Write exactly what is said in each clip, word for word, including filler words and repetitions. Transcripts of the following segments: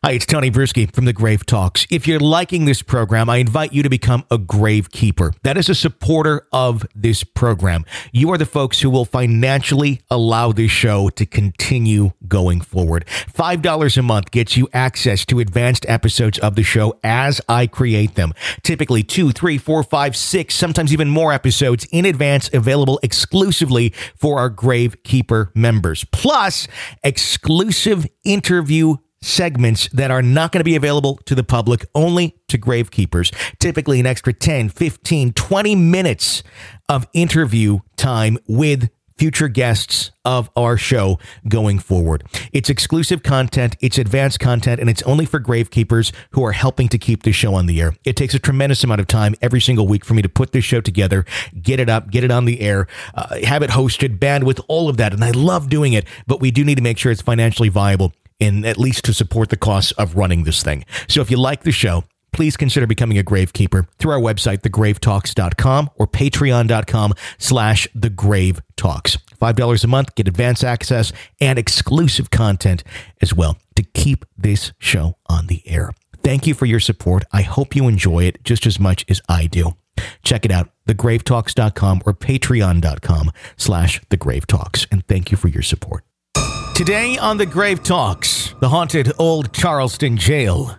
Hi, it's Tony Bruschi from The Grave Talks. If you're liking this program, I invite you to become a grave keeper. That is a supporter of this program. You are the folks who will financially allow this show to continue going forward. five dollars a month gets you access to advanced episodes of the show as I create them. Typically two, three, four, five, six, sometimes even more episodes in advance, available exclusively for our Grave Keeper members. Plus, exclusive interview segments that are not going to be available to the public, only to grave keepers. Typically an extra ten, fifteen, twenty minutes of interview time with future guests of our show going forward. It's exclusive content, it's advanced content, and it's only for grave keepers who are helping to keep the show on the air. It takes a tremendous amount of time every single week for me to put this show together, get it up, get it on the air, uh, have it hosted, bandwidth, all of that. And I love doing it, but we do need to make sure it's financially viable, in at least to support the costs of running this thing. So if you like the show, please consider becoming a grave keeper through our website, the grave talks dot com or patreon.com slash the grave talks. five dollars a month, get advance access and exclusive content as well to keep this show on the air. Thank you for your support. I hope you enjoy it just as much as I do. Check it out, the grave talks dot com or patreon.com slash the grave talks. And thank you for your support. Today on The Grave Talks, the haunted Old Charleston Jail.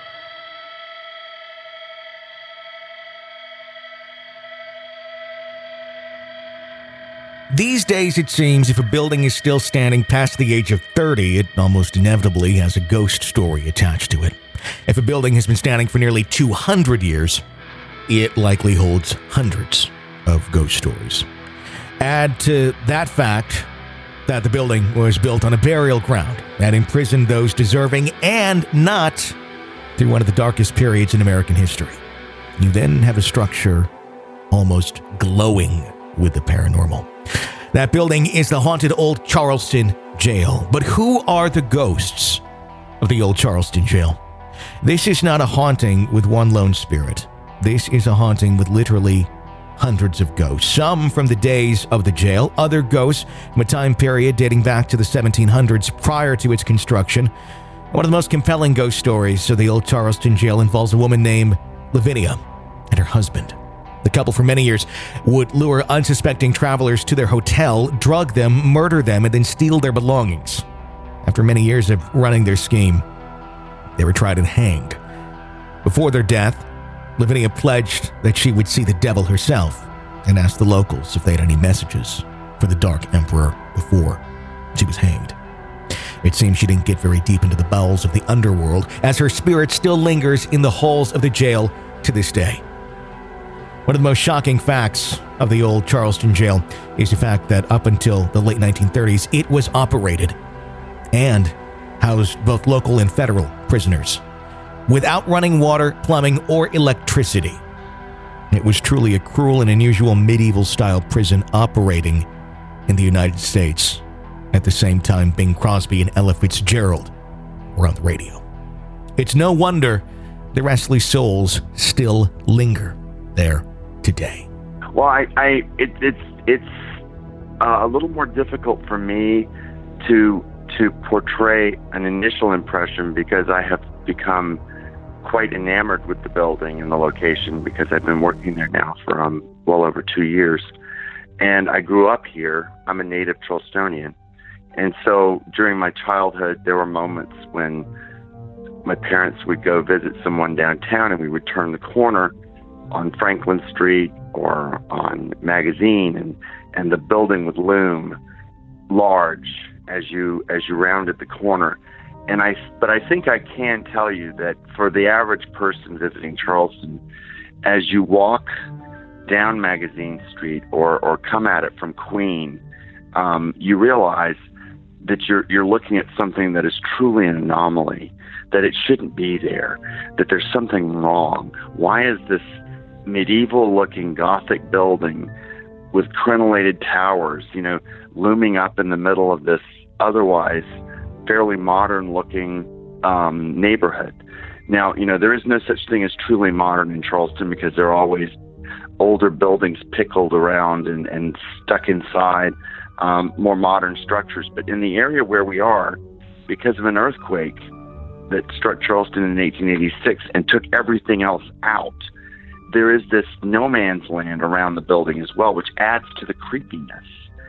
These days, it seems, if a building is still standing past the age of thirty, it almost inevitably has a ghost story attached to it. If a building has been standing for nearly two hundred years, it likely holds hundreds of ghost stories. Add to that fact that the building was built on a burial ground that imprisoned those deserving and not through one of the darkest periods in American history. You then have a structure almost glowing with the paranormal. That building is the haunted Old Charleston Jail. But who are the ghosts of the Old Charleston Jail? This is not a haunting with one lone spirit. This is a haunting with literally hundreds of ghosts, some from the days of the jail, other ghosts from a time period dating back to the seventeen hundreds prior to its construction. One of the most compelling ghost stories of the Old Charleston Jail involves a woman named Lavinia and her husband. The couple for many years would lure unsuspecting travelers to their hotel, drug them, murder them, and then steal their belongings. After many years of running their scheme, they were tried and hanged. Before their death, Lavinia pledged that she would see the devil herself and asked the locals if they had any messages for the Dark Emperor before she was hanged. It seems she didn't get very deep into the bowels of the underworld, as her spirit still lingers in the halls of the jail to this day. One of the most shocking facts of the Old Charleston Jail is the fact that up until the late nineteen thirties, it was operated and housed both local and federal prisoners without running water, plumbing, or electricity. It was truly a cruel and unusual medieval-style prison operating in the United States at the same time Bing Crosby and Ella Fitzgerald were on the radio. It's no wonder the restless souls still linger there today. Well, I, I it, it's it's uh, a little more difficult for me to to portray an initial impression because I have become quite enamored with the building and the location because I've been working there now for um, well over two years. And I grew up here. I'm a native Charlestonian. And so during my childhood, there were moments when my parents would go visit someone downtown and we would turn the corner on Franklin Street or on Magazine, and, and the building would loom large as you as you rounded the corner. And I, but I think I can tell you that for the average person visiting Charleston, as you walk down Magazine Street or, or come at it from Queen, um, you realize that you're you're looking at something that is truly an anomaly, that it shouldn't be there, that there's something wrong. Why is this medieval-looking Gothic building with crenellated towers, you know, looming up in the middle of this otherwise fairly modern-looking um, neighborhood? Now, you know, there is no such thing as truly modern in Charleston because there are always older buildings pickled around and, and stuck inside um, more modern structures. But in the area where we are, because of an earthquake that struck Charleston in eighteen eighty-six and took everything else out, there is this no man's land around the building as well, which adds to the creepiness.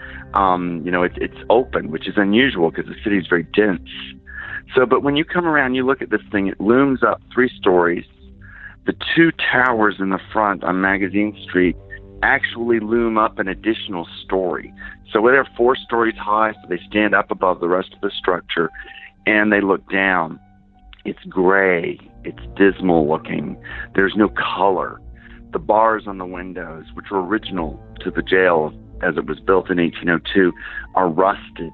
Um, you know, it, it's open, which is unusual because the city is very dense. So, but when you come around, you look at this thing, it looms up three stories. The two towers in the front on Magazine Street actually loom up an additional story. So they're four stories high, so they stand up above the rest of the structure, and they look down. It's gray. It's dismal looking. There's no color. The bars on the windows, which were original to the jail as it was built in eighteen oh two, are rusted.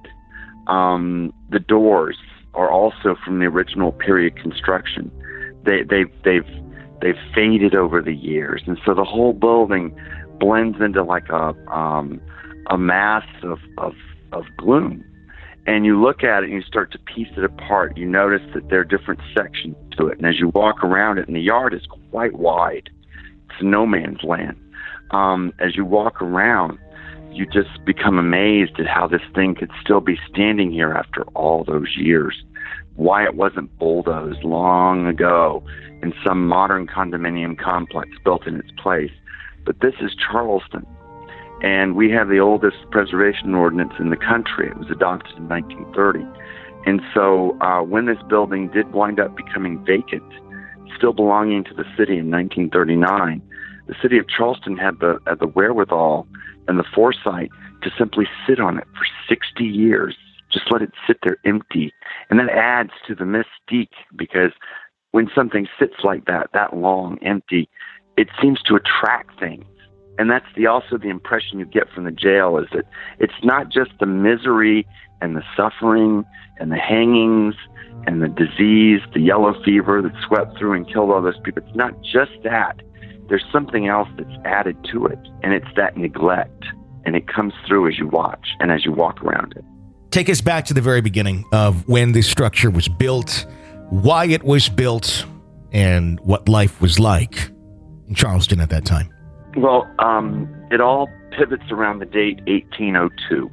Um, the doors are also from the original period construction. They, they've, they've, they've faded over the years, and so the whole building blends into like a um, a mass of, of of gloom. And you look at it and you start to piece it apart. You notice that there are different sections to it, and as you walk around it, and the yard is quite wide. It's no man's land. Um, as you walk around, you just become amazed at how this thing could still be standing here after all those years. Why it wasn't bulldozed long ago and some modern condominium complex built in its place. But this is Charleston, and we have the oldest preservation ordinance in the country. It was adopted in nineteen thirty. And so uh, when this building did wind up becoming vacant, still belonging to the city in nineteen thirty-nine, the city of Charleston had the, had the wherewithal and the foresight to simply sit on it for sixty years. Just let it sit there empty. And that adds to the mystique, because when something sits like that, that long, empty, it seems to attract things. And that's the also the impression you get from the jail, is that it's not just the misery and the suffering and the hangings and the disease, the yellow fever that swept through and killed all those people. It's not just that. There's something else that's added to it, and it's that neglect. And it comes through as you watch and as you walk around it. Take us back to the very beginning of when this structure was built, why it was built, and what life was like in Charleston at that time. Well, um, it all pivots around the date eighteen oh two.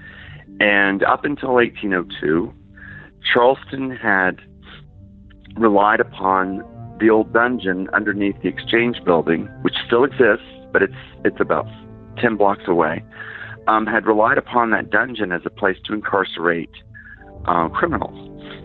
And up until eighteen oh two, Charleston had relied upon the old dungeon underneath the Exchange Building, which still exists, but it's it's about ten blocks away, um, had relied upon that dungeon as a place to incarcerate uh, criminals.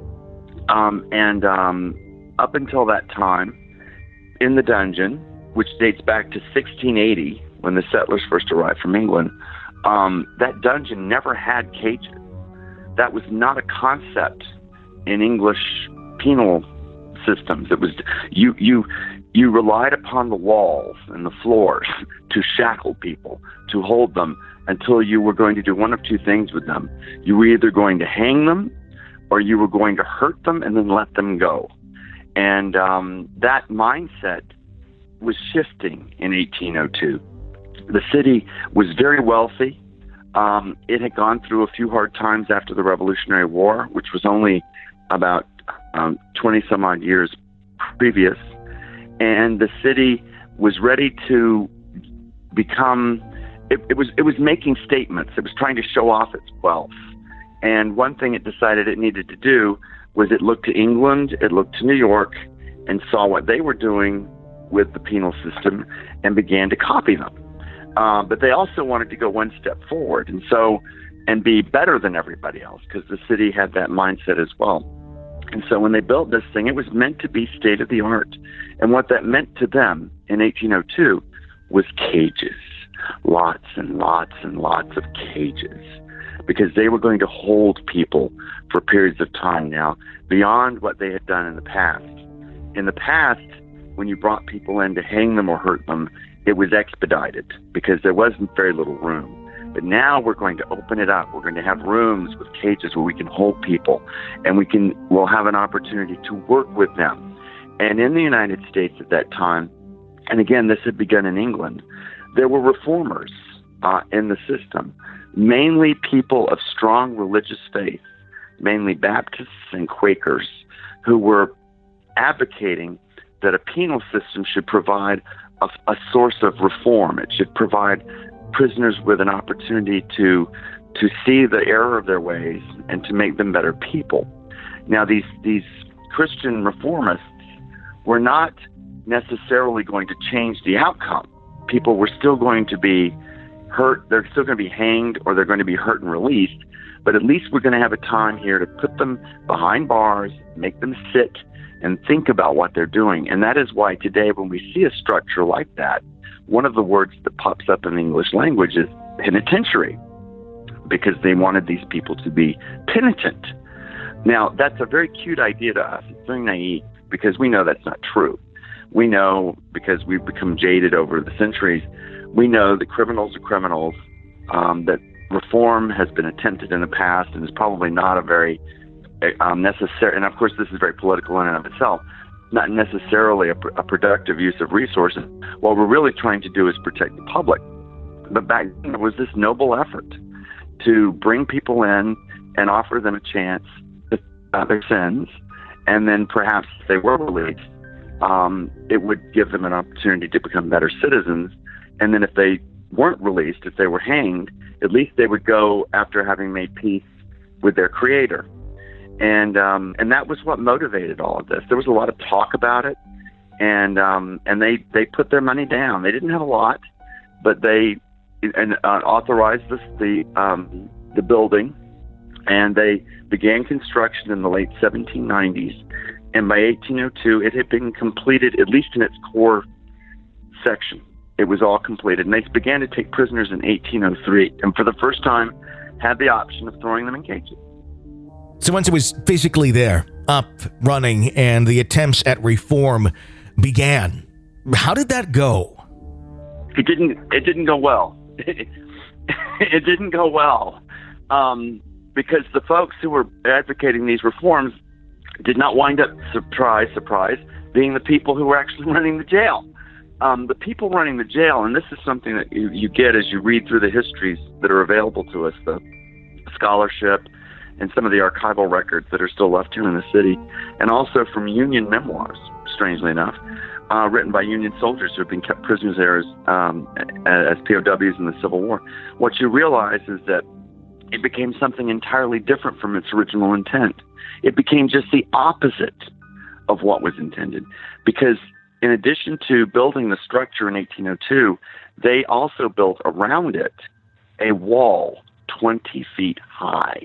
Um, and um, up until that time, in the dungeon, which dates back to sixteen eighty, when the settlers first arrived from England, um, that dungeon never had cages. That was not a concept in English penal systems. It was you you you relied upon the walls and the floors to shackle people, to hold them until you were going to do one of two things with them. You were either going to hang them, or you were going to hurt them and then let them go. And um, that mindset was shifting in eighteen oh two. The city was very wealthy. Um, it had gone through a few hard times after the Revolutionary War, which was only about um, twenty some odd years previous. And the city was ready to become, it, it was it was making statements. It was trying to show off its wealth. And one thing it decided it needed to do was it looked to England, it looked to New York, and saw what they were doing with the penal system and began to copy them. Uh, but they also wanted to go one step forward and so and be better than everybody else, because the city had that mindset as well. And so when they built this thing, it was meant to be state of the art. And what that meant to them in eighteen oh two was cages, lots and lots and lots of cages, because they were going to hold people for periods of time now beyond what they had done in the past. In the past, when you brought people in to hang them or hurt them, it was expedited because there wasn't very little room. But now we're going to open it up. We're going to have rooms with cages where we can hold people, and we can we'll have an opportunity to work with them. And in the United States at that time, and again, this had begun in England, there were reformers uh, in the system, mainly people of strong religious faith, mainly Baptists and Quakers, who were advocating that a penal system should provide a, a source of reform. It should provide prisoners with an opportunity to to see the error of their ways and to make them better people. Now, these these Christian reformists were not necessarily going to change the outcome. People were still going to be hurt. They're still going to be hanged, or they're going to be hurt and released. But at least we're going to have a time here to put them behind bars, make them sit and think about what they're doing. And that is why today, when we see a structure like that, one of the words that pops up in the English language is penitentiary, because they wanted these people to be penitent. Now, that's a very cute idea to us. It's very naive, because we know that's not true. We know, because we've become jaded over the centuries, we know that criminals are criminals, um, that reform has been attempted in the past and is probably not a very um, necessary, and of course this is very political in and of itself, not necessarily a, a productive use of resources. What we're really trying to do is protect the public. But back then, there was this noble effort to bring people in and offer them a chance to uh, their sins, and then perhaps if they were released, um, it would give them an opportunity to become better citizens. And then if they weren't released, if they were hanged, at least they would go after having made peace with their creator. And um, and that was what motivated all of this. There was a lot of talk about it, and um, and they, they put their money down. They didn't have a lot, but they and uh, authorized this, the um, the building, and they began construction in the late seventeen nineties. And by eighteen oh two, it had been completed, at least in its core section. It was all completed, and they began to take prisoners in eighteen oh three, and for the first time had the option of throwing them in cages. So once it was physically there, up, running, and the attempts at reform began, how did that go? It didn't. It didn't go well. It didn't go well, um, because the folks who were advocating these reforms did not wind up, surprise, surprise, being the people who were actually running the jail. Um, the people running the jail, and this is something that you, you get as you read through the histories that are available to us, the scholarship and some of the archival records that are still left here in the city, and also from Union memoirs, strangely enough, uh, written by Union soldiers who have been kept prisoners there as, um, as P O Ws in the Civil War. What you realize is that it became something entirely different from its original intent. It became just the opposite of what was intended, because in addition to building the structure in eighteen oh two, they also built around it a wall twenty feet high.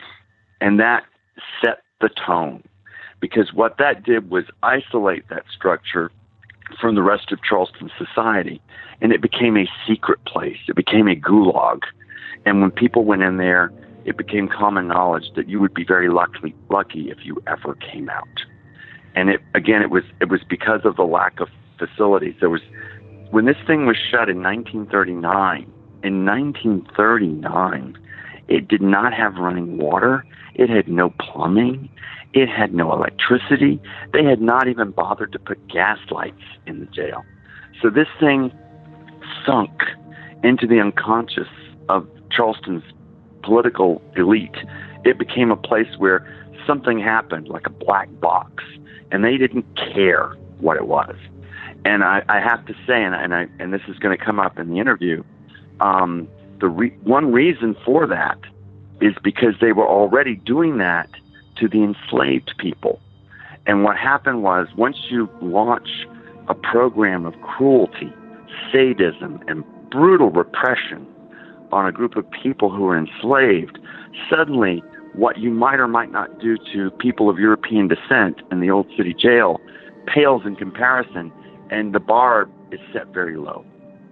And that set the tone, because what that did was isolate that structure from the rest of Charleston society, and it became a secret place. It became a gulag. And when people went in there, it became common knowledge that you would be very lucky, lucky if you ever came out. And it, again, it was it was because of the lack of facilities. There was, when this thing was shut in nineteen thirty-nine, in nineteen thirty-nine, it did not have running water. It had no plumbing. It had no electricity. They had not even bothered to put gas lights in the jail. So this thing sunk into the unconscious of Charleston's political elite. It became a place where something happened, like a black box, and they didn't care what it was. And I, I have to say, and, and, I, and this is going to come up in the interview, um, the re- one reason for that is because they were already doing that to the enslaved people. And what happened was, once you launch a program of cruelty, sadism, and brutal repression on a group of people who are enslaved, suddenly what you might or might not do to people of European descent in the Old City Jail pales in comparison, and the bar is set very low.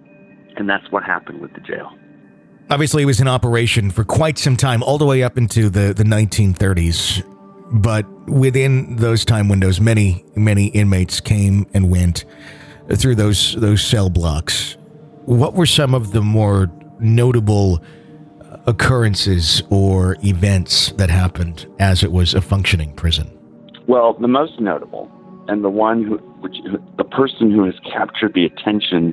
And that's what happened with the jail. Obviously, it was in operation for quite some time, all the way up into the, the nineteen thirties. But within those time windows, many, many inmates came and went through those those cell blocks. What were some of the more notable occurrences or events that happened as it was a functioning prison? Well, the most notable, and the one who, which the person who has captured the attention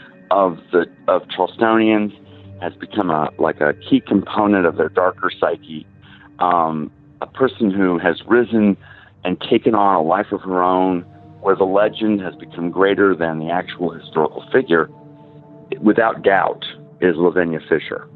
of the of Charlestonians, has become a like a key component of their darker psyche. Um, a person who has risen and taken on a life of her own, where the legend has become greater than the actual historical figure, without doubt, is Lavinia Fisher.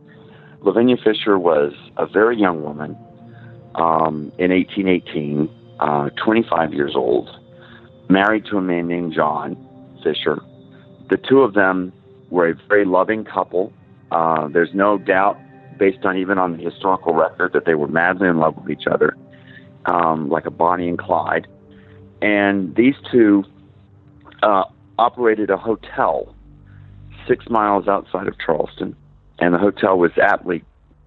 Lavinia Fisher was a very young woman um, in eighteen eighteen, uh, twenty-five years old, married to a man named John Fisher. The two of them were a very loving couple. Uh, there's no doubt, based on even on the historical record, that they were madly in love with each other, um, like a Bonnie and Clyde. And these two uh, operated a hotel six miles outside of Charleston, and the hotel was aptly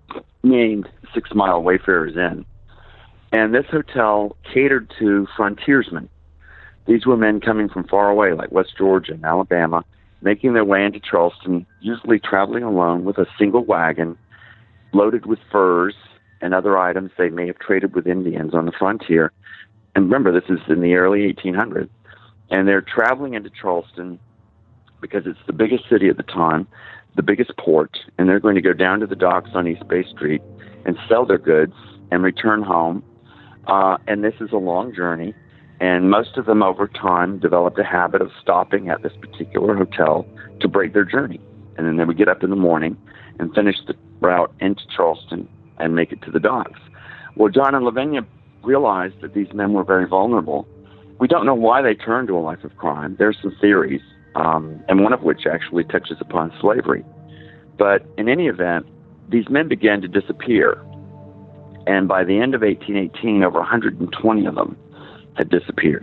named Six Mile Wayfarers Inn. And this hotel catered to frontiersmen. These were men coming from far away, like West Georgia and Alabama, making their way into Charleston, usually traveling alone with a single wagon loaded with furs and other items they may have traded with Indians on the frontier. And remember, this is in the early eighteen hundreds. And they're traveling into Charleston because it's the biggest city at the time, the biggest port, and they're going to go down to the docks on East Bay Street and sell their goods and return home. Uh, and this is a long journey. And most of them over time developed a habit of stopping at this particular hotel to break their journey. And then they would get up in the morning and finish the route into Charleston and make it to the docks. Well, John and Lavinia realized that these men were very vulnerable. We don't know why they turned to a life of crime. There's some theories, um, and one of which actually touches upon slavery. But in any event, these men began to disappear. And by the end of eighteen eighteen, over one hundred twenty of them had disappeared.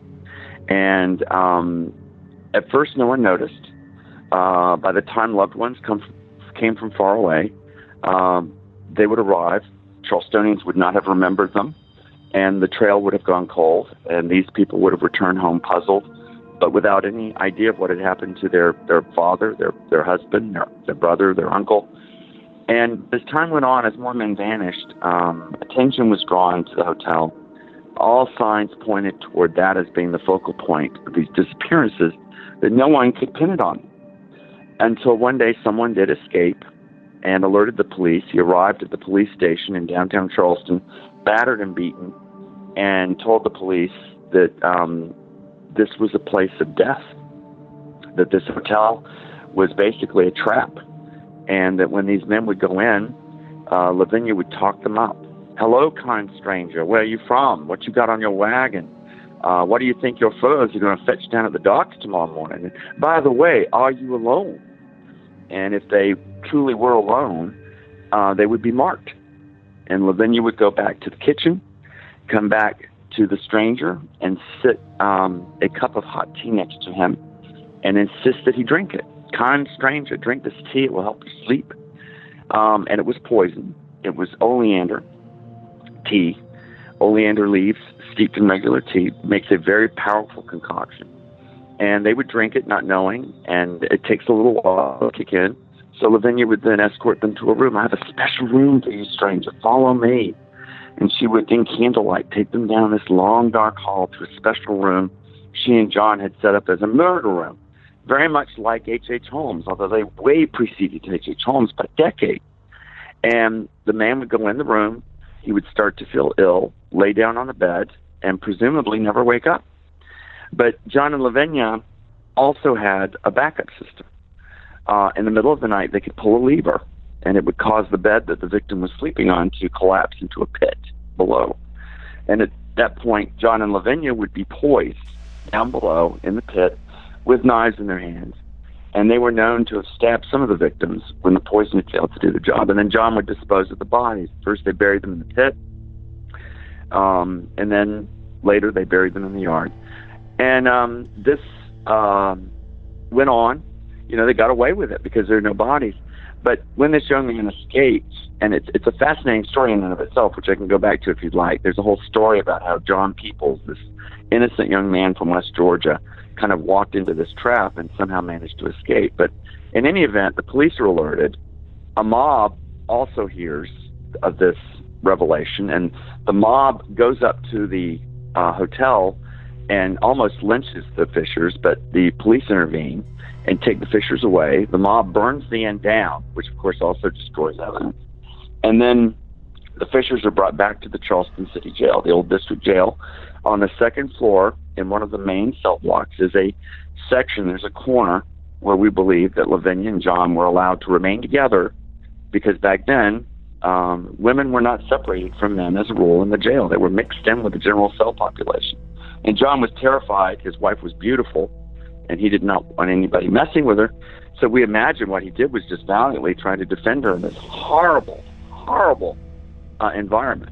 And um, at first, no one noticed. Uh, by the time loved ones come from, came from far away, um, they would arrive. Charlestonians would not have remembered them, and the trail would have gone cold, and these people would have returned home puzzled, but without any idea of what had happened to their, their father, their, their husband, their, their brother, their uncle. And as time went on, as more men vanished, um, attention was drawn to the hotel. All signs pointed toward that as being the focal point of these disappearances that no one could pin it on. Until one day someone did escape and alerted the police. He arrived at the police station in downtown Charleston, battered and beaten, and told the police that um, this was a place of death, that this hotel was basically a trap, and that when these men would go in, uh, Lavinia would talk them up. Hello, kind stranger. Where are you from? What you got on your wagon? Uh, what do you think your furs are going to fetch down at the docks tomorrow morning? And by the way, are you alone? And if they truly were alone, uh, they would be marked. And Lavinia would go back to the kitchen, come back to the stranger, and sit um, a cup of hot tea next to him and insist that he drink it. Kind stranger, drink this tea. It will help you sleep. Um, and it was poison. It was oleander tea. Oleander leaves steeped in regular tea makes a very powerful concoction. And they would drink it not knowing, and it takes a little while to kick in. So Lavinia would then escort them to a room. I have a special room for you, stranger. Follow me. And she would, in candlelight, take them down this long, dark hall to a special room she and John had set up as a murder room, very much like H H. Holmes, although they way preceded H H. Holmes by decades. And the man would go in the room. He would start to feel ill, lay down on the bed, and presumably never wake up. But John and Lavinia also had a backup system. Uh, in the middle of the night, they could pull a lever, and it would cause the bed that the victim was sleeping on to collapse into a pit below. And at that point, John and Lavinia would be poised down below in the pit with knives in their hands. And they were known to have stabbed some of the victims when the poison had failed to do the job. And then John would dispose of the bodies. First, they buried them in the pit, um, and then later they buried them in the yard. And um, this um, went on. You know, they got away with it because there are no bodies. But when this young man escaped, and it's it's a fascinating story in and of itself, which I can go back to if you'd like. There's a whole story about how John Peoples, this innocent young man from West Georgia, kind of walked into this trap and somehow managed to escape. But in any event, the police are alerted. A mob also hears of this revelation, and the mob goes up to the uh, hotel and almost lynches the Fishers, but the police intervene and take the Fishers away. The mob burns the inn down, which of course also destroys evidence. And then the Fishers are brought back to the Charleston City Jail, the old district jail. On the second floor, in one of the main cell blocks, is a section, there's a corner where we believe that Lavinia and John were allowed to remain together because back then, Um, women were not separated from men as a rule in the jail. They were mixed in with the general cell population. And John was terrified. His wife was beautiful, and he did not want anybody messing with her. So we imagine what he did was just valiantly trying to defend her in this horrible, horrible uh, environment.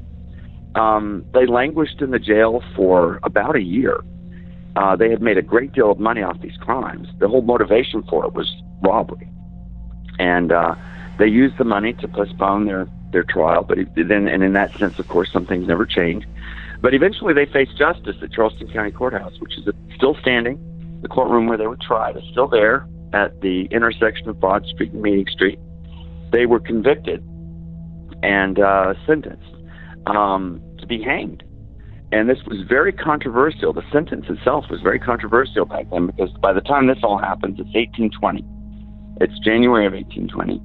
Um, they languished in the jail for about a year. Uh, they had made a great deal of money off these crimes. The whole motivation for it was robbery. And uh, they used the money to postpone their, their trial. But it, then, and in that sense, of course, some things never changed. But eventually they faced justice at Charleston County Courthouse, which is still standing. The courtroom where they were tried is still there at the intersection of Broad Street and Meeting Street. They were convicted and uh, sentenced um, to be hanged. And this was very controversial. The sentence itself was very controversial back then, because by the time this all happens, it's eighteen twenty. It's January of eighteen twenty.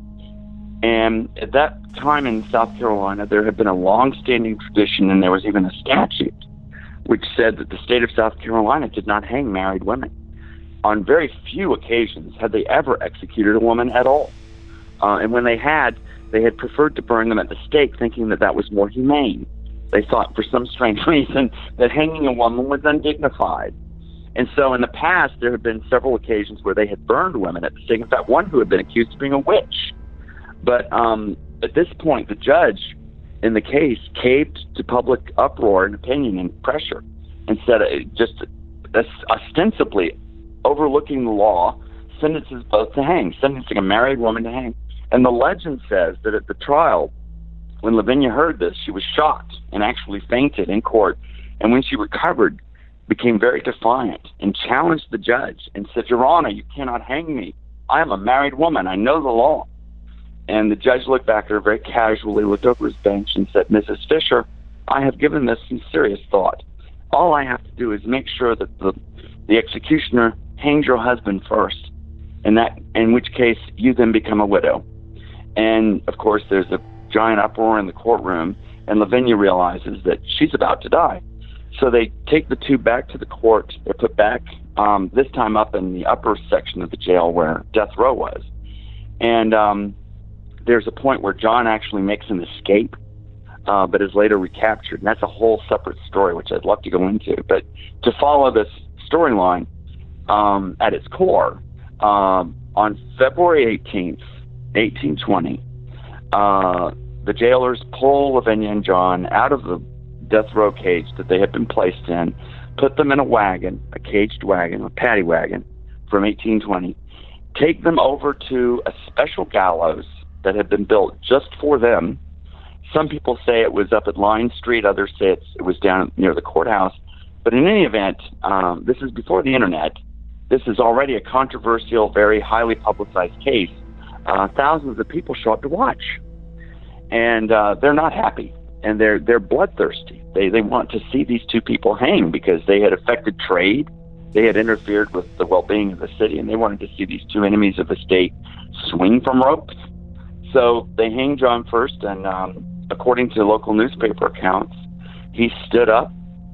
And at that time in South Carolina, there had been a long-standing tradition, and there was even a statute, which said that the state of South Carolina did not hang married women. On very few occasions had they ever executed a woman at all. Uh, and when they had, they had preferred to burn them at the stake, thinking that that was more humane. They thought, for some strange reason, that hanging a woman was undignified. And so in the past, there had been several occasions where they had burned women at the stake. In fact, one who had been accused of being a witch. But um, at this point, the judge in the case caved to public uproar and opinion and pressure, and said, uh, just uh, ostensibly overlooking the law, sentences both to hang, sentencing a married woman to hang. And the legend says that at the trial, when Lavinia heard this, she was shocked and actually fainted in court. And when she recovered, became very defiant and challenged the judge and said, "Your Honor, you cannot hang me. I am a married woman. I know the law." And the judge looked back at her very casually, looked over his bench and said, "Missus Fisher, I have given this some serious thought. All I have to do is make sure that the, the executioner hangs your husband first, in that, in which case you then become a widow." And of course, there's a giant uproar in the courtroom, and Lavinia realizes that she's about to die. So they take the two back to the court. They're put back, um, this time up in the upper section of the jail where death row was. And um, there's a point where John actually makes an escape, uh, but is later recaptured. And that's a whole separate story, which I'd love to go into. But to follow this storyline um, at its core, um, on February eighteenth, eighteen twenty, uh, the jailers pull Lavinia and John out of the death row cage that they had been placed in, put them in a wagon, a caged wagon, a paddy wagon from eighteen twenty, take them over to a special gallows that had been built just for them. Some people say it was up at Line Street, others say it's, it was down near the courthouse. But in any event, um, this is before the internet. This is already a controversial, very highly publicized case. Uh, thousands of people show up to watch, and uh, they're not happy. And they're they're bloodthirsty. They they want to see these two people hang because they had affected trade, they had interfered with the well-being of the city, and they wanted to see these two enemies of the state swing from ropes. So they hang John first, and um, according to local newspaper accounts, he stood up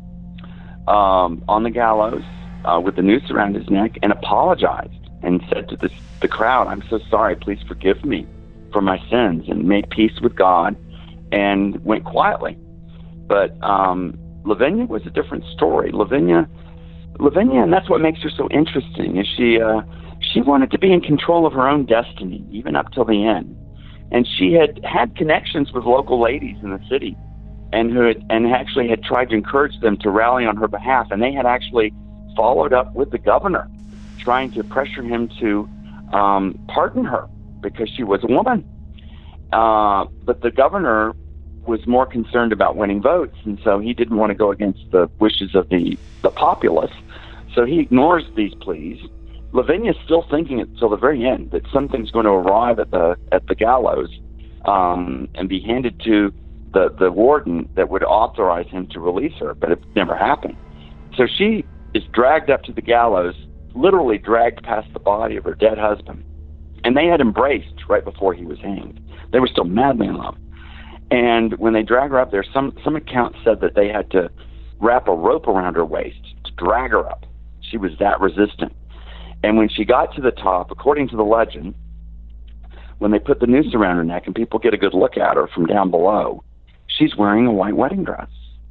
um, on the gallows uh, with the noose around his neck and apologized and said to the the crowd, "I'm so sorry. Please forgive me for my sins," and made peace with God, and went quietly. But um, Lavinia was a different story. Lavinia, Lavinia, and that's what makes her so interesting, is she uh, she wanted to be in control of her own destiny, even up till the end. And she had had connections with local ladies in the city, and who had, and actually had tried to encourage them to rally on her behalf. And they had actually followed up with the governor, trying to pressure him to um, pardon her because she was a woman. Uh, but the governor was more concerned about winning votes, and so he didn't want to go against the wishes of the, the populace. So he ignores these pleas. Lavinia's still thinking until the very end that something's going to arrive at the at the gallows um, and be handed to the, the warden that would authorize him to release her, but it never happened. So she is dragged up to the gallows, literally dragged past the body of her dead husband. And they had embraced right before he was hanged. They were still madly in love. And when they drag her up there, some, some accounts said that they had to wrap a rope around her waist to drag her up. She was that resistant. And when she got to the top, according to the legend, when they put the noose around her neck and people get a good look at her from down below, she's wearing a white wedding dress.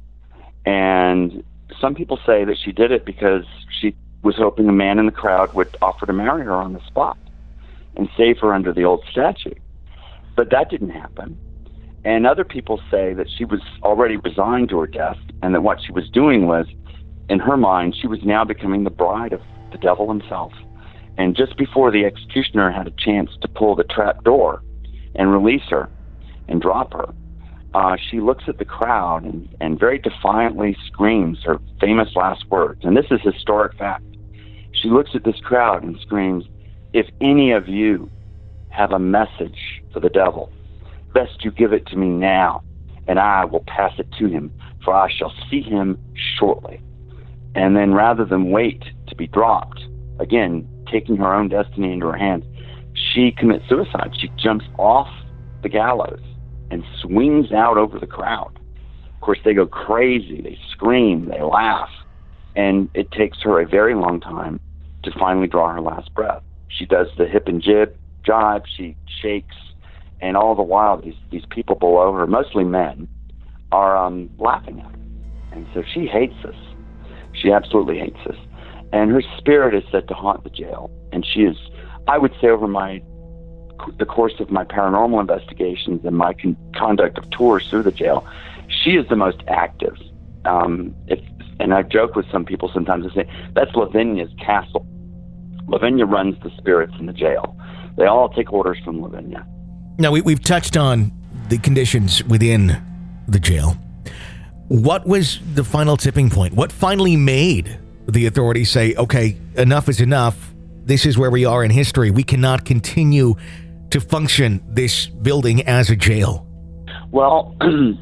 And some people say that she did it because she was hoping a man in the crowd would offer to marry her on the spot and save her under the old statue. But that didn't happen. And other people say that she was already resigned to her death, and that what she was doing was, in her mind, she was now becoming the bride of the devil himself. And just before the executioner had a chance to pull the trap door and release her and drop her, uh, she looks at the crowd and, and very defiantly screams her famous last words. And this is historic fact. She looks at this crowd and screams, "If any of you have a message for the devil, best you give it to me now, and I will pass it to him, for I shall see him shortly." And then rather than wait to be dropped, again, taking her own destiny into her hands, she commits suicide. She jumps off the gallows and swings out over the crowd. Of course, they go crazy. They scream. They laugh. And it takes her a very long time to finally draw her last breath. She does the hip and jib jibe. She shakes. And all the while, these, these people below her, mostly men, are um, laughing at her. And so she hates us. She absolutely hates us. And her spirit is said to haunt the jail. And she is, I would say, over my the course of my paranormal investigations and my con- conduct of tours through the jail, she is the most active. Um, if, and I joke with some people sometimes. I say, that's Lavinia's castle. Lavinia runs the spirits in the jail. They all take orders from Lavinia. Now, we, we've touched on the conditions within the jail. What was the final tipping point? What finally made the authorities say, okay, enough is enough. This is where we are in history. We cannot continue to function this building as a jail? Well,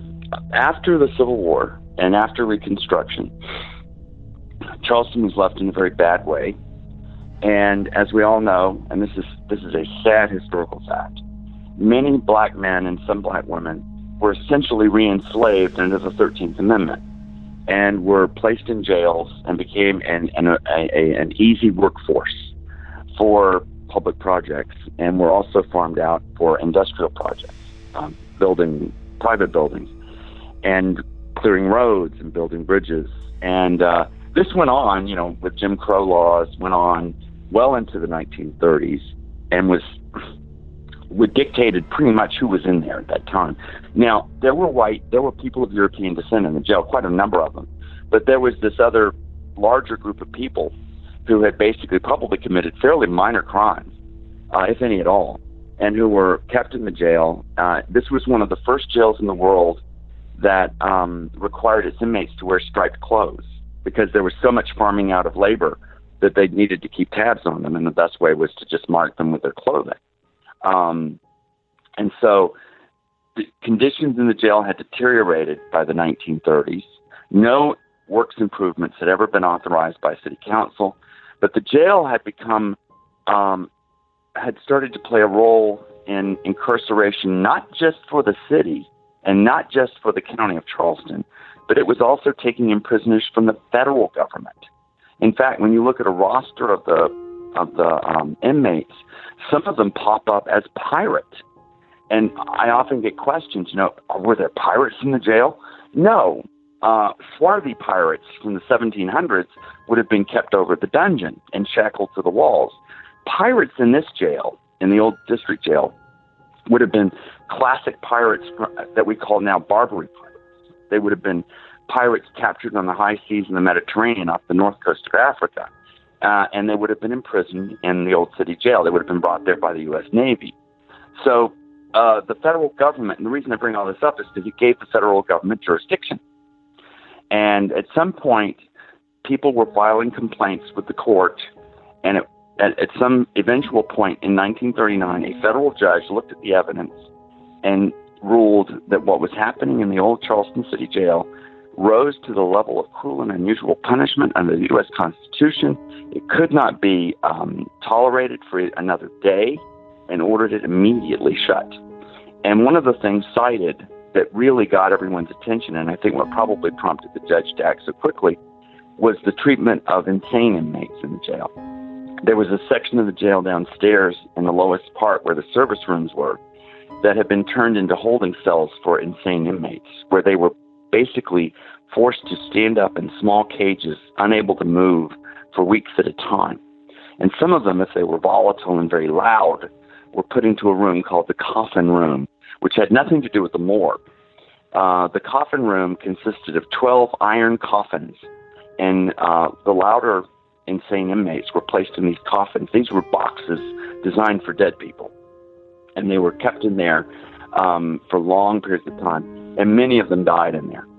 after the Civil War and after Reconstruction, Charleston was left in a very bad way. And as we all know, and this is this is a sad historical fact, many black men and some black women were essentially re-enslaved under the thirteenth Amendment and were placed in jails and became an, an, a, a, an easy workforce for public projects, and were also farmed out for industrial projects, um, building private buildings and clearing roads and building bridges. And uh, this went on, you know, with Jim Crow laws, went on well into the nineteen thirties, and was would dictated pretty much who was in there at that time. Now, there were white, there were people of European descent in the jail, quite a number of them, but there was this other larger group of people who had basically probably committed fairly minor crimes, uh, if any at all, and who were kept in the jail. Uh, this was one of the first jails in the world that um, required its inmates to wear striped clothes, because there was so much farming out of labor that they needed to keep tabs on them, and the best way was to just mark them with their clothing. Um, and so the conditions in the jail had deteriorated by the nineteen thirties. No works improvements had ever been authorized by city council, but the jail had become, um, had started to play a role in incarceration, not just for the city and not just for the county of Charleston, but it was also taking in prisoners from the federal government. In fact, when you look at a roster of the of the um, inmates, some of them pop up as pirates. And I often get questions, you know, were there pirates in the jail? No. Uh, swarthy pirates from the seventeen hundreds would have been kept over the dungeon and shackled to the walls. Pirates in this jail, in the old district jail, would have been classic pirates that we call now Barbary pirates. They would have been pirates captured on the high seas in the Mediterranean off the north coast of Africa. Uh, and they would have been imprisoned in the old city jail. They would have been brought there by the U S Navy. So uh, the federal government, and the reason I bring all this up is because it gave the federal government jurisdiction. And at some point, people were filing complaints with the court, and it, at, at some eventual point in nineteen thirty-nine, a federal judge looked at the evidence and ruled that what was happening in the old Charleston City Jail rose to the level of cruel and unusual punishment under the U S Constitution. It could not be um, tolerated for another day, and ordered it immediately shut. And one of the things cited that really got everyone's attention, and I think what probably prompted the judge to act so quickly, was the treatment of insane inmates in the jail. there was a section of the jail downstairs in the lowest part where the service rooms were that had been turned into holding cells for insane inmates, where they were basically forced to stand up in small cages, unable to move for weeks at a time. And some of them, if they were volatile and very loud, were put into a room called the coffin room, which had nothing to do with the morgue. Uh, the coffin room consisted of twelve iron coffins, and uh, the louder insane inmates were placed in these coffins. These were boxes designed for dead people, and they were kept in there um, for long periods of time, and many of them died in there.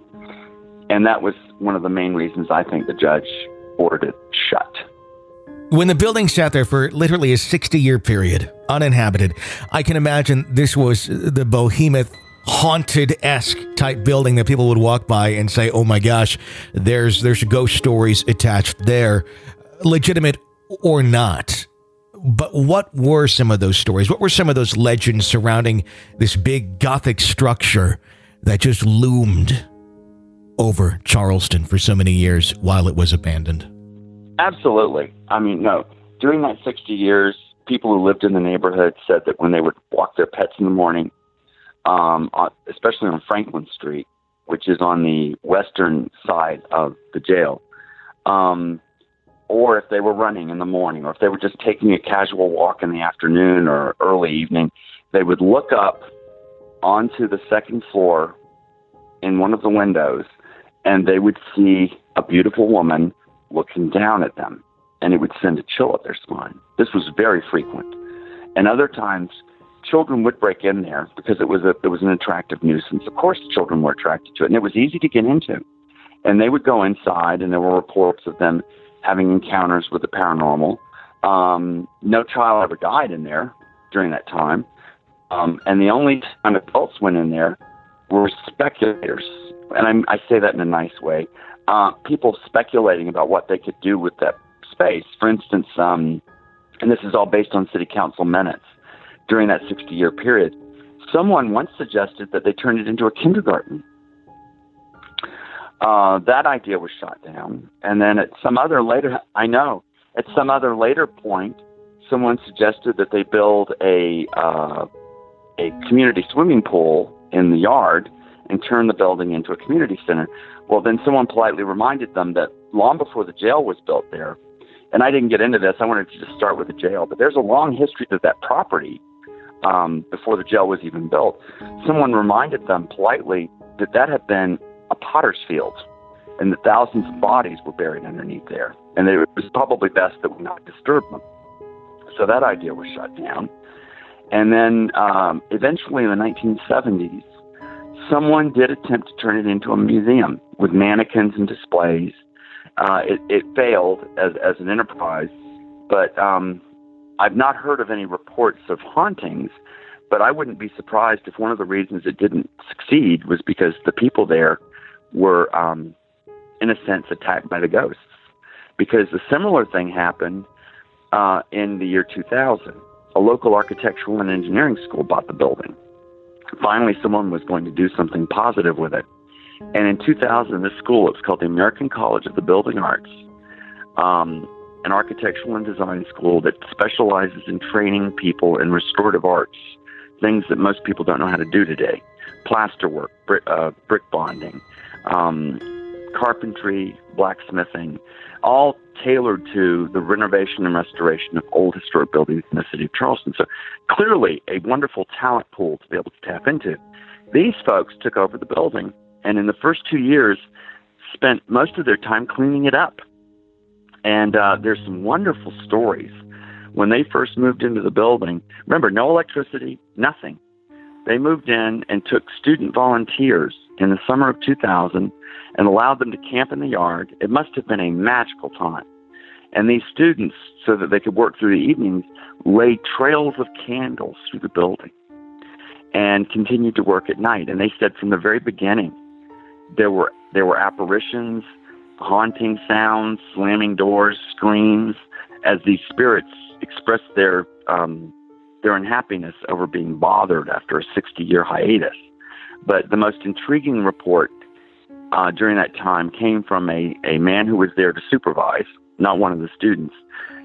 And that was one of the main reasons I think the judge ordered it shut. When the building sat there for literally a sixty-year period, uninhabited, I can imagine this was the behemoth, haunted-esque type building that people would walk by and say, oh my gosh, there's there's ghost stories attached there, legitimate or not. But what were some of those stories? What were some of those legends surrounding this big Gothic structure that just loomed over Charleston for so many years while it was abandoned? Absolutely. I mean, no, during that sixty years, people who lived in the neighborhood said that when they would walk their pets in the morning, um, especially on Franklin Street, which is on the western side of the jail, um, or if they were running in the morning, or if they were just taking a casual walk in the afternoon or early evening, they would look up onto the second floor in one of the windows, and they would see a beautiful woman looking down at them, and it would send a chill up their spine. This was very frequent. And other times, children would break in there because it was a it was an attractive nuisance. Of course, children were attracted to it, and it was easy to get into. And they would go inside, and there were reports of them having encounters with the paranormal. Um, no child ever died in there during that time. Um, and the only time adults went in there were speculators. And I'm, I say that in a nice way. Uh, people speculating about what they could do with that space. For instance, um, and this is all based on city council minutes, during that sixty-year period, someone once suggested that they turn it into a kindergarten. Uh, that idea was shot down. And then at some other later, I know, at some other later point, someone suggested that they build a uh, a community swimming pool in the yard and turn the building into a community center. Well, then someone politely reminded them that long before the jail was built there, and I didn't get into this, I wanted to just start with the jail, but there's a long history to that property um, before the jail was even built. Someone reminded them politely that that had been a potter's field, and that thousands of bodies were buried underneath there, and it was probably best that we not disturb them. So that idea was shut down. And then um, eventually in the nineteen seventies, someone did attempt to turn it into a museum with mannequins and displays. Uh, it, it failed as, as an enterprise, but um, I've not heard of any reports of hauntings, but I wouldn't be surprised if one of the reasons it didn't succeed was because the people there were, um, in a sense, attacked by the ghosts. Because a similar thing happened uh, in the year two thousand. A local architectural and engineering school bought the building. Finally, someone was going to do something positive with it. And in two thousand, this school, it's called the American College of the Building Arts, um, an architectural and design school that specializes in training people in restorative arts, things that most people don't know how to do today. Plasterwork, brick, uh, brick bonding, um, carpentry, blacksmithing, all tailored to the renovation and restoration of old historic buildings in the city of Charleston. So clearly a wonderful talent pool to be able to tap into. These folks took over the building, and in the first two years spent most of their time cleaning it up. And uh, there's some wonderful stories. When they first moved into the building, remember, no electricity, nothing. They moved in and took student volunteers in the summer of two thousand and allowed them to camp in the yard. It must have been a magical time. And these students, so that they could work through the evenings, laid trails of candles through the building and continued to work at night. And they said from the very beginning, there were there were apparitions, haunting sounds, slamming doors, screams, as these spirits expressed their um, their unhappiness over being bothered after a sixty-year hiatus. But the most intriguing report uh, during that time came from a, a man who was there to supervise, not one of the students.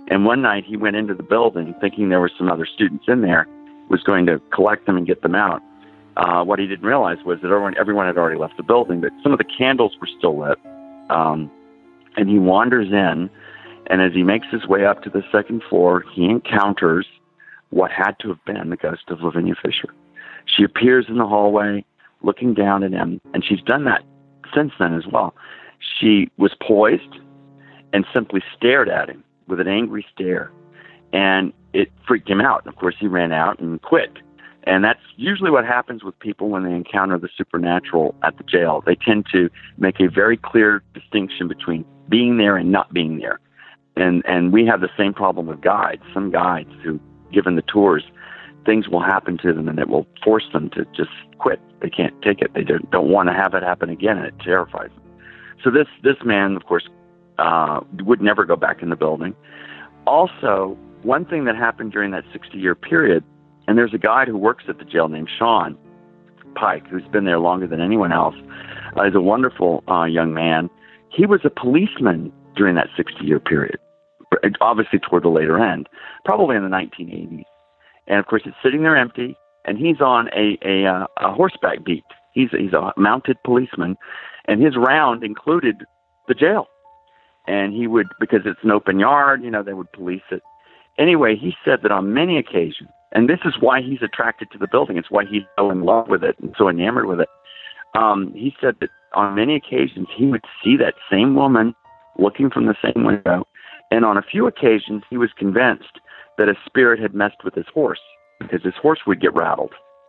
And one night he went into the building thinking there were some other students in there, was going to collect them and get them out. Uh, what he didn't realize was that everyone, everyone had already left the building, but some of the candles were still lit. Um, and he wanders in, and as he makes his way up to the second floor, he encounters what had to have been the ghost of Lavinia Fisher. She appears in the hallway, looking down at him, and she's done that since then as well. She was poised and simply stared at him with an angry stare, and it freaked him out. Of course, he ran out and quit. And that's usually what happens with people when they encounter the supernatural at the jail. They tend to make a very clear distinction between being there and not being there. And and we have the same problem with guides. Some guides who, given the tours, things will happen to them and it will force them to just quit. They can't take it. They don't, don't want to have it happen again, and it terrifies them. So this, this man, of course, uh, would never go back in the building. Also, one thing that happened during that sixty-year period, and there's a guide who works at the jail named Sean Pike, who's been there longer than anyone else. Uh, he's a wonderful uh, young man. He was a policeman during that sixty-year period, obviously toward the later end, probably in the nineteen eighties. And, of course, it's sitting there empty, and he's on a, a, uh, a horseback beat. He's, he's a mounted policeman, and his round included the jail. And he would, because it's an open yard, you know, they would police it. Anyway, he said that on many occasions, and this is why he's attracted to the building, it's why he's so in love with it and so enamored with it. Um, he said that on many occasions he would see that same woman looking from the same window, and on a few occasions he was convinced that a spirit had messed with his horse, because his horse would get rattled.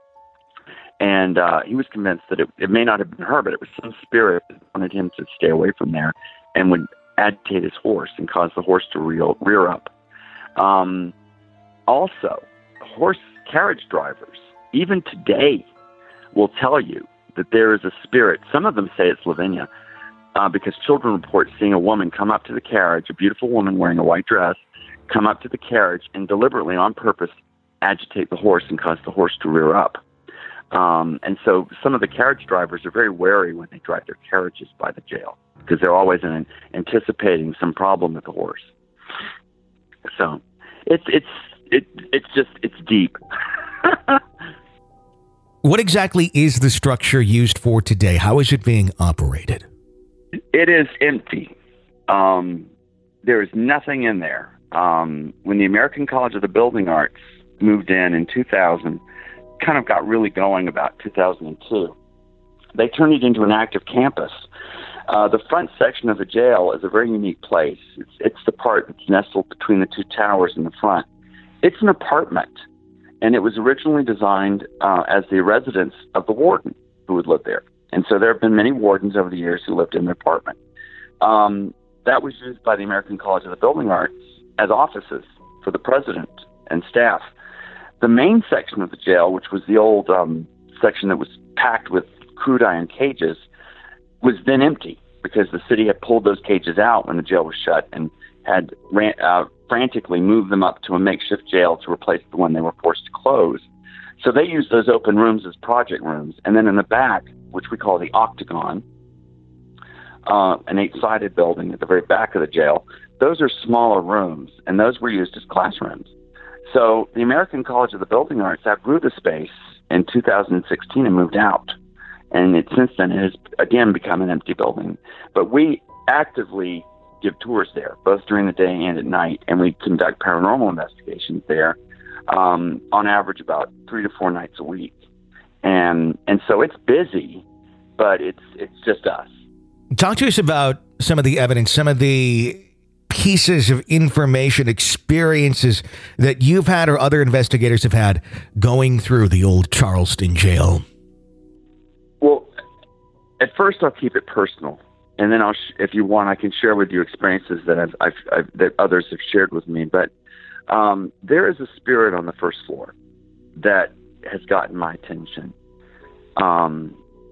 And uh, he was convinced that it, it may not have been her, but it was some spirit that wanted him to stay away from there and would agitate his horse and cause the horse to rear, rear up. Um, also, horse carriage drivers, even today, will tell you that there is a spirit. Some of them say it's Lavinia, uh, because children report seeing a woman come up to the carriage, a beautiful woman wearing a white dress, come up to the carriage and deliberately, on purpose, agitate the horse and cause the horse to rear up. Um, and so some of the carriage drivers are very wary when they drive their carriages by the jail, because they're always in, anticipating some problem with the horse. So it's it's it it's just it's deep. What exactly is the structure used for today? How is it being operated? It is empty. Um, there is nothing in there. Um, when the American College of the Building Arts moved in in two thousand, kind of got really going about two thousand two, they turned it into an active campus. Uh, the front section of the jail is a very unique place. It's, it's the part that's nestled between the two towers in the front. It's an apartment, and it was originally designed uh, as the residence of the warden who would live there. And so there have been many wardens over the years who lived in the apartment. Um, that was used by the American College of the Building Arts as offices for the president and staff. The main section of the jail, which was the old um, section that was packed with crude iron cages, was then empty because the city had pulled those cages out when the jail was shut and had ran, uh, frantically moved them up to a makeshift jail to replace the one they were forced to close. So they used those open rooms as project rooms. And then in the back, which we call the Octagon, uh, an eight-sided building at the very back of the jail, those are smaller rooms, and those were used as classrooms. So the American College of the Building Arts outgrew the space in two thousand sixteen and moved out. And it, since then, it has, again, become an empty building. But we actively give tours there, both during the day and at night, and we conduct paranormal investigations there, um, on average about three to four nights a week. And and so it's busy, but it's it's just us. Talk to us about some of the evidence, some of the pieces of information, experiences that you've had or other investigators have had going through the old Charleston jail. Well, at first I'll keep it personal, and then I'll, sh- if you want, I can share with you experiences that I've, I've, I've that others have shared with me. But um, there is a spirit on the first floor that has gotten my attention. Um,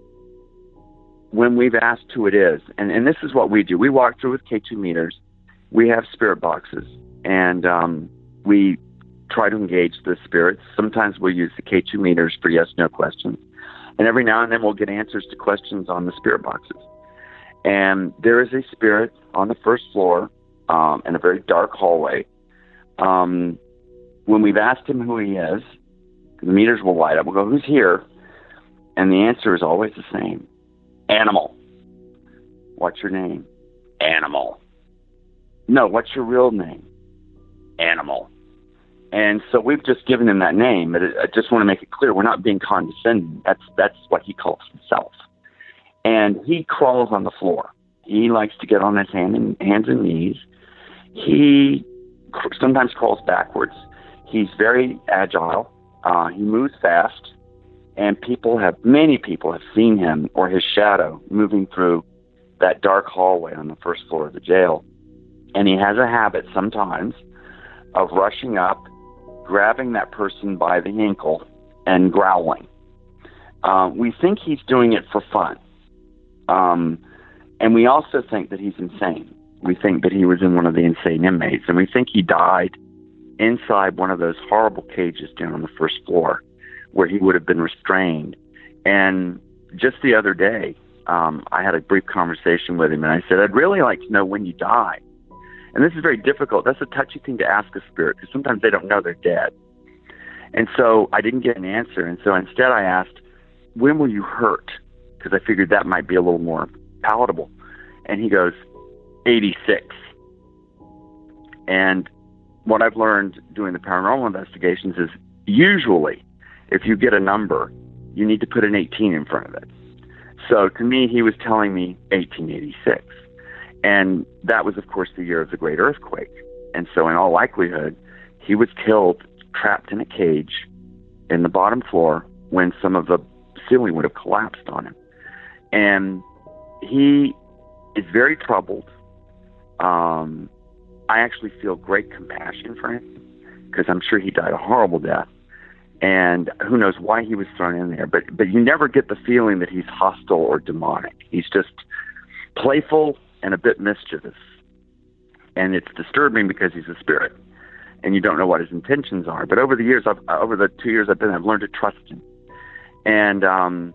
when we've asked who it is, and, and this is what we do. We walk through with K two meters. We have spirit boxes, and um, we try to engage the spirits. Sometimes we'll use the K two meters for yes-no questions. And every now and then we'll get answers to questions on the spirit boxes. And there is a spirit on the first floor um, in a very dark hallway Um, when we've asked him who he is, the meters will light up. We'll go, who's here? And the answer is always the same. Animal. What's your name? Animal. No, what's your real name? Animal. And so we've just given him that name. But I just want to make it clear, we're not being condescending. That's that's what he calls himself. And he crawls on the floor. He likes to get on his hand and, hands and knees. He cr- sometimes crawls backwards. He's very agile. Uh, he moves fast. And people have, many people have seen him or his shadow moving through that dark hallway on the first floor of the jail. And he has a habit sometimes of rushing up, grabbing that person by the ankle, and growling. Uh, we think he's doing it for fun. Um, and we also think that he's insane. We think that he was in one of the insane inmates, and we think he died inside one of those horrible cages down on the first floor where he would have been restrained. And just the other day, um, I had a brief conversation with him, and I said, I'd really like to know when you die. And this is very difficult. That's a touchy thing to ask a spirit, because sometimes they don't know they're dead. And so I didn't get an answer. And so instead I asked, when will you hurt? Because I figured that might be a little more palatable. And he goes, eighty-six. And what I've learned doing the paranormal investigations is usually if you get a number, you need to put an eighteen in front of it. So to me, he was telling me eighteen eighty-six. And that was, of course, the year of the great earthquake. And so in all likelihood, he was killed, trapped in a cage in the bottom floor when some of the ceiling would have collapsed on him. And he is very troubled. Um, I actually feel great compassion for him because I'm sure he died a horrible death. And who knows why he was thrown in there. But, but you never get the feeling that he's hostile or demonic. He's just playful and a bit mischievous. And it's disturbing because he's a spirit, and you don't know what his intentions are. But over the years, I've, over the two years I've been, I've learned to trust him. And um,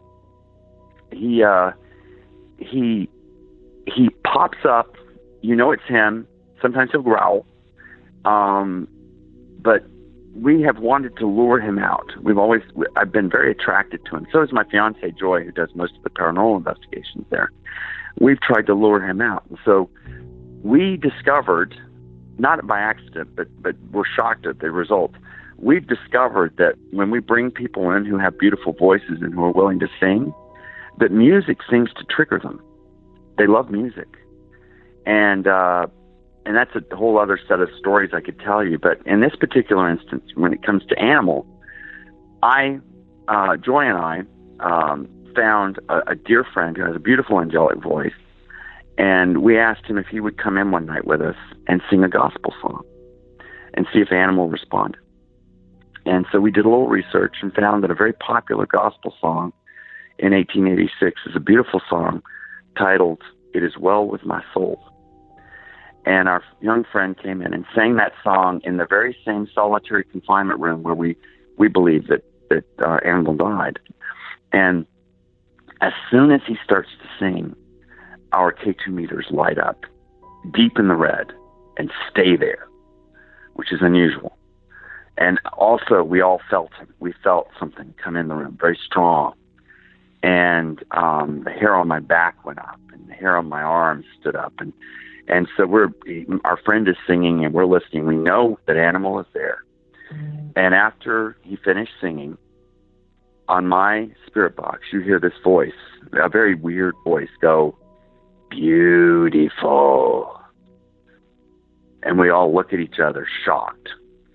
he uh, he he pops up. You know it's him. Sometimes he'll growl. Um, but we have wanted to lure him out. We've always, I've been very attracted to him. So is my fiance Joy, who does most of the paranormal investigations there. We've tried to lure him out. And so we discovered, not by accident, but, but we're shocked at the result. We've discovered that when we bring people in who have beautiful voices and who are willing to sing, that music seems to trigger them. They love music. And, uh, and that's a whole other set of stories I could tell you. But in this particular instance, when it comes to animal, I, uh, Joy and I, um, found a, a dear friend who has a beautiful angelic voice, and we asked him if he would come in one night with us and sing a gospel song and see if animal responded. And so we did a little research and found that a very popular gospel song in eighteen eighty-six is a beautiful song titled "It Is Well With My Soul." And our young friend came in and sang that song in the very same solitary confinement room where we, we believe that, that uh, Animal died. And as soon as he starts to sing, our K two meters light up deep in the red and stay there, which is unusual. And also, we all felt him. We felt something come in the room, very strong. And um, the hair on my back went up, and the hair on my arms stood up. And and so we're our friend is singing, and we're listening. We know that Animal is there. And after he finished singing, on my spirit box, you hear this voice, a very weird voice, go, "Beautiful." And we all look at each other, shocked.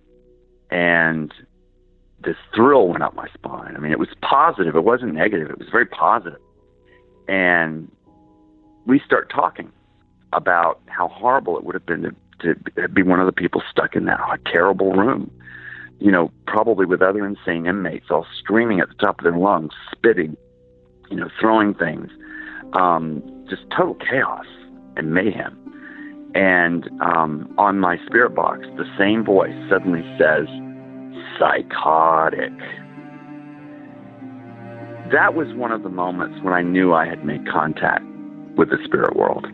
And this thrill went up my spine. I mean, it was positive. It wasn't negative. It was very positive. And we start talking about how horrible it would have been to, to be one of the people stuck in that terrible room. You know, probably with other insane inmates all screaming at the top of their lungs, spitting, you know, throwing things, um, just total chaos and mayhem. And um, on my spirit box, the same voice suddenly says, "Psychotic." That was one of the moments when I knew I had made contact with the spirit world.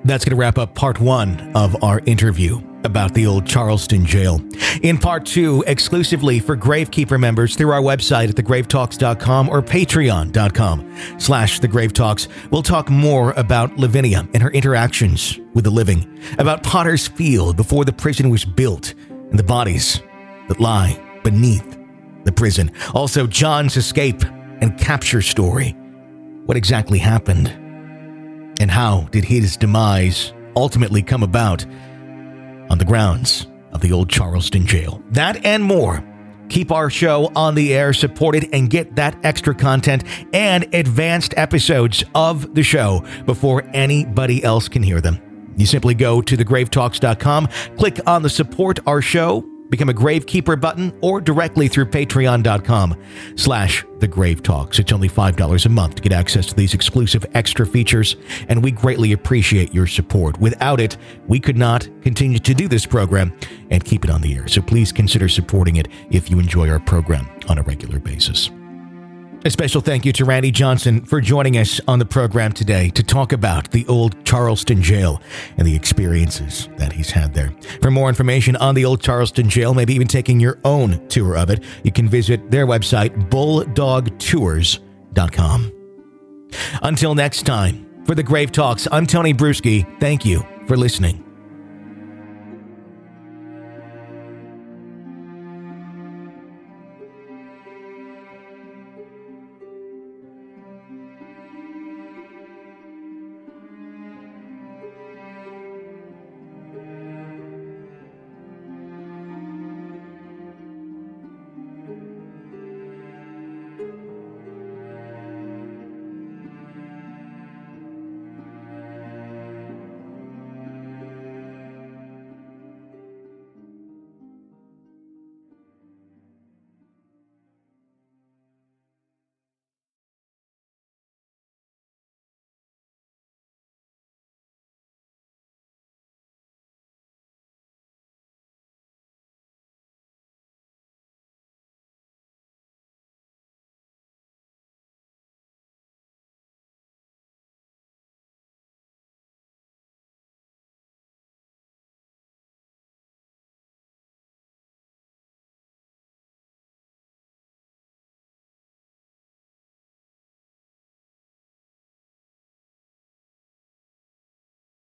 That's going to wrap up part one of our interview about the old Charleston jail. In part two, exclusively for Gravekeeper members through our website at the grave talks dot com or patreon dot com slash the grave talks, we'll talk more about Lavinia and her interactions with the living, about Potter's Field before the prison was built, and the bodies that lie beneath the prison. Also, John's escape and capture story. What exactly happened? And how did his demise ultimately come about on the grounds of the old Charleston jail? That and more. Keep our show on the air, supported, and get that extra content and advanced episodes of the show before anybody else can hear them. You simply go to the grave talks dot com, click on the support our show, become a Gravekeeper button, or directly through patreon dot com slash the grave talks. It's only five dollars a month to get access to these exclusive extra features, and we greatly appreciate your support. Without it, we could not continue to do this program and keep it on the air. So please consider supporting it if you enjoy our program on a regular basis. A special thank you to Randy Johnson for joining us on the program today to talk about the old Charleston jail and the experiences that he's had there. For more information on the old Charleston jail, maybe even taking your own tour of it, you can visit their website, bulldog tours dot com. Until next time, for the Grave Talks, I'm Tony Bruschi. Thank you for listening.